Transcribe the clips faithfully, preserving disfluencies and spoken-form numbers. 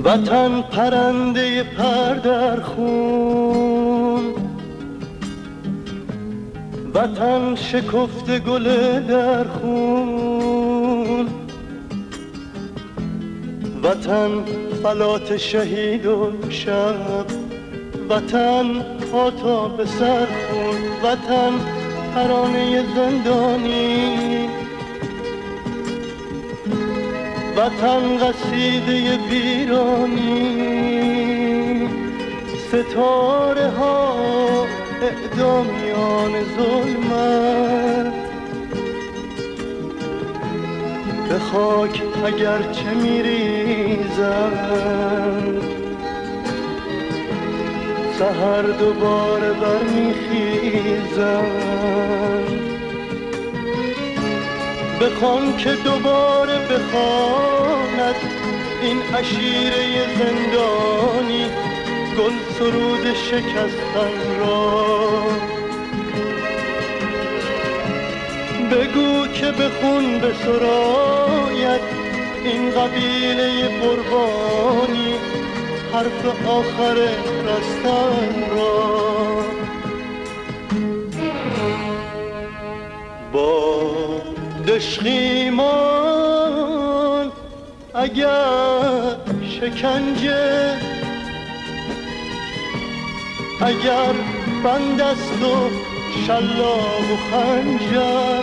وطن پرنده پر در خون، وطن شکفته گل در خون، وطن فلات شهید و شب، وطن پا تا به سر خون، وطن ترانه زندانی، وطن قصیده ویرانی، ستاره ها اعدامیان ظلمت، به خاک اگرچه میریزند سحر دوباره برمیخیزند. بخوان که دوباره بخواند این عشیره زندانی گل سرود شکستن را. بگو که به خون بسراید این قبیله قربانی حرف آخر رستن را. با دشخیمان اگر شکنجه، اگر بند است و شلاق و خنجر،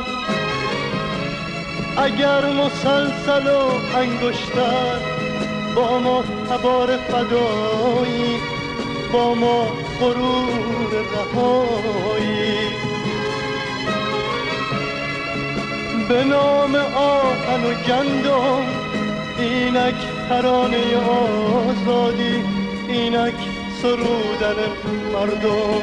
اگر مسلسل و انگشتر، با ما تبار فدایی، با ما غرور رهایی. به نام آهن و گندم اینک ترانه آزادی، اینک سرودن مردم.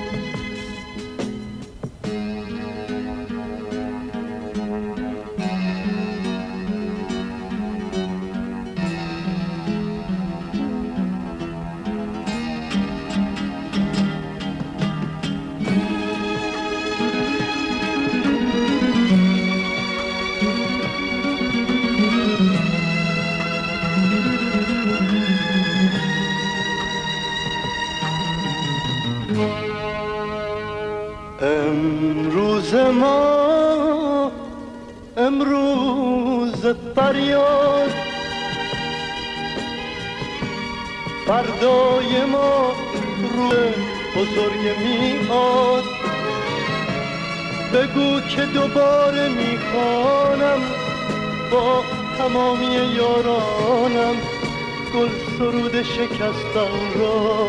امروز ما امروز فریاد، فردای ما روی بزرگ میاد. بگو که دوباره میخوانم با تمامی یارانم گل سرود شکستن را.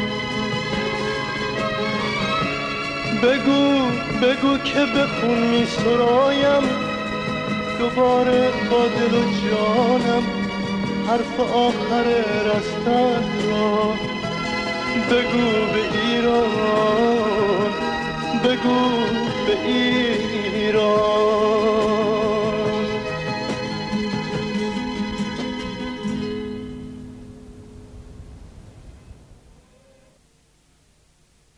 بگو بگو که به خون می سرایم دوباره با دل و جانم حرف آخر رستن را. بگو به ایران، بگو به ایران.